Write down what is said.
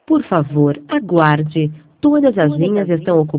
Por favor, aguarde. Todas as linhas estão ocupadas.